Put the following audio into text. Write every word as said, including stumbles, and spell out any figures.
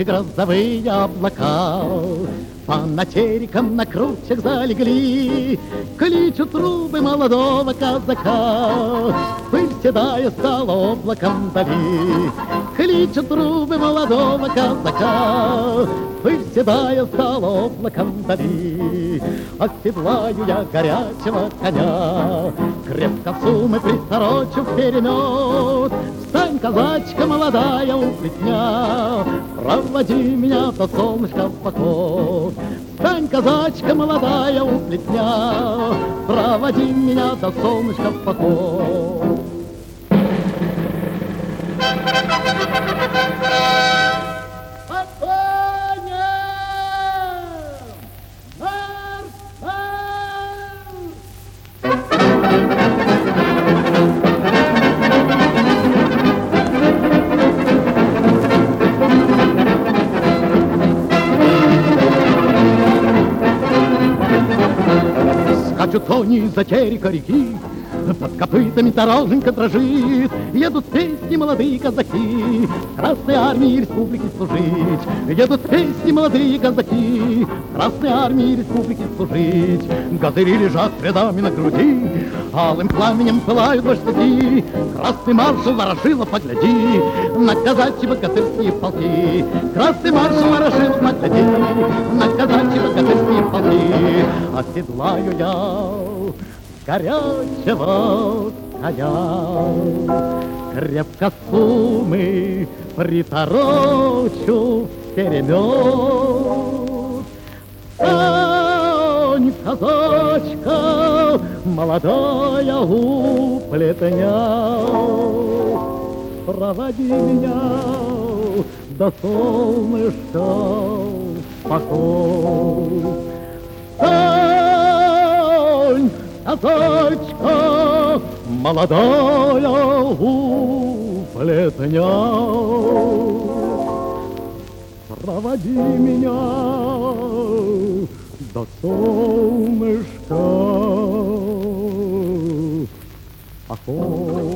грозовые облака. По натерикам на кручах залегли, кличут трубы молодого казака. Пыль седая стала облаком вдали, кличут трубы молодого казака. Пыль седая стала облаком вдали, оседлаю я горячего коня, крепко в сумы приторочу вперемет. Встань, казачка молодая, у плетня, проводи меня до солнышка в поход. Встань, казачка молодая, у плетня, проводи меня до солнышка в поход. Скачут кони за терека реки, под копытами дороженька дрожит. Едут песни молодые казаки, Красной армии республики служить. Едут песни молодые казаки, Красной армии республики служить. Газыри лежат рядами на груди, алым пламенем пылают башняки. Красный маршал Ворошилов, погляди на казачьи богатырские полки. Красный маршал Ворошилов, погляди на казачьи богатырские полки. Оседлаю я горячего коня, крепко сумы приторочу вперемет. Встань, казачка молодая у плетня, проводи меня до солнышка в поход. Встань, казачка молодая у плетня, проводи меня до солнышка в поход.